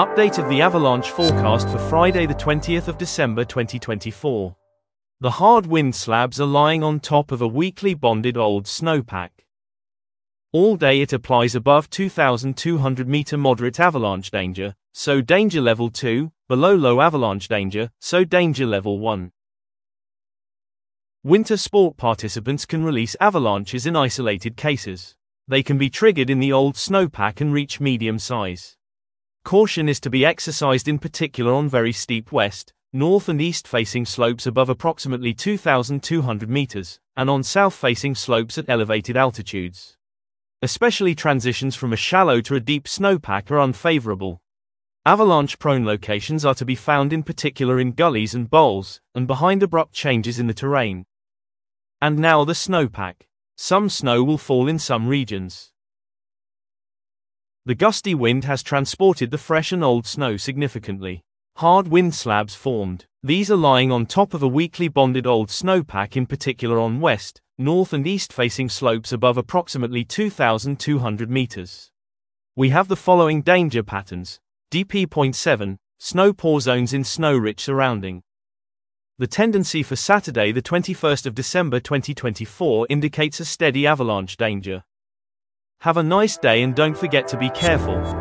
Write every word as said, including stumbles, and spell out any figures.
Update of the avalanche forecast for Friday the twentieth of December twenty twenty-four. The hard wind slabs are lying on top of a weakly bonded old snowpack. All day it applies above two thousand two hundred meter moderate avalanche danger, so danger level two, below low avalanche danger, so danger level one. Winter sport participants can release avalanches in isolated cases. They can be triggered in the old snowpack and reach medium size. Caution is to be exercised in particular on very steep west, north and east facing slopes above approximately two thousand two hundred meters, and on south facing slopes at elevated altitudes. Especially transitions from a shallow to a deep snowpack are unfavorable. Avalanche-prone locations are to be found in particular in gullies and bowls, and behind abrupt changes in the terrain. And now the snowpack. Some snow will fall in some regions. The gusty wind has transported the fresh and old snow significantly. Hard wind slabs formed. These are lying on top of a weakly bonded old snowpack, in particular on west, north and east facing slopes above approximately two thousand two hundred meters. We have the following danger patterns. D P zero point seven, snow pour zones in snow-rich surrounding. The tendency for Saturday the twenty-first of December twenty twenty-four indicates a steady avalanche danger. Have a nice day and don't forget to be careful.